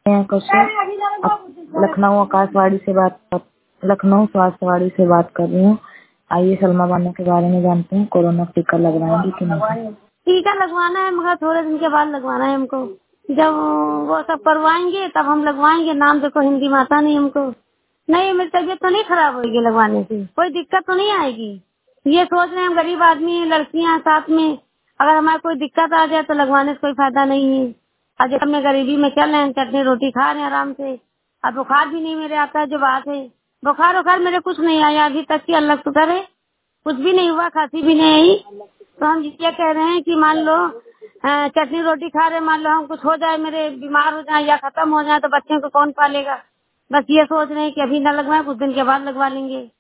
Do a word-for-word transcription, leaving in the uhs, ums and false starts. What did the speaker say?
Anchor से up- Lucknow Akashvani से बात कर लखनऊ स्वास्थ्यवाड़ी से बात कर रही हूँ। आइए सलमा बानो के बारे में जानते हैं। कोरोना टीका लगवाएंगे कि नहीं? टीका लगवाना है मगर थोड़े दिन के बाद लगवाना है हमको। जब वो सब करवाएंगे तब हम लगवाएंगे। नाम देखो हिंदी में आता नहीं हमको। नहीं, मेरी तबीयत तो नहीं खराब होगी लगवाने से, कोई दिक्कत तो नहीं आएगी। ये सोच रहे हैं हम गरीब आदमी हैं, लड़कियां हैं साथ में, अगर हमारे कोई दिक्कत आ जाए तो लगवाने से कोई फायदा नहीं है। आज हम गरीबी में चल रहे हैं, चटनी रोटी खा रहे हैं आराम से। अब बुखार भी नहीं मेरे आता है, जो बात है बुखार वुखार मेरे कुछ नहीं आया अभी तक की, अल्लाह शुक्र है। कुछ भी नहीं हुआ, खांसी भी नहीं आई। तो हम ये कह रहे हैं कि मान लो अ, चटनी रोटी खा रहे, मान लो हम कुछ हो जाए, मेरे बीमार हो जाए या खत्म हो जाए तो बच्चे को कौन पालेगा। बस ये सोच रहे हैं कि अभी न लगवाएं, कुछ दिन के बाद लगवा लेंगे।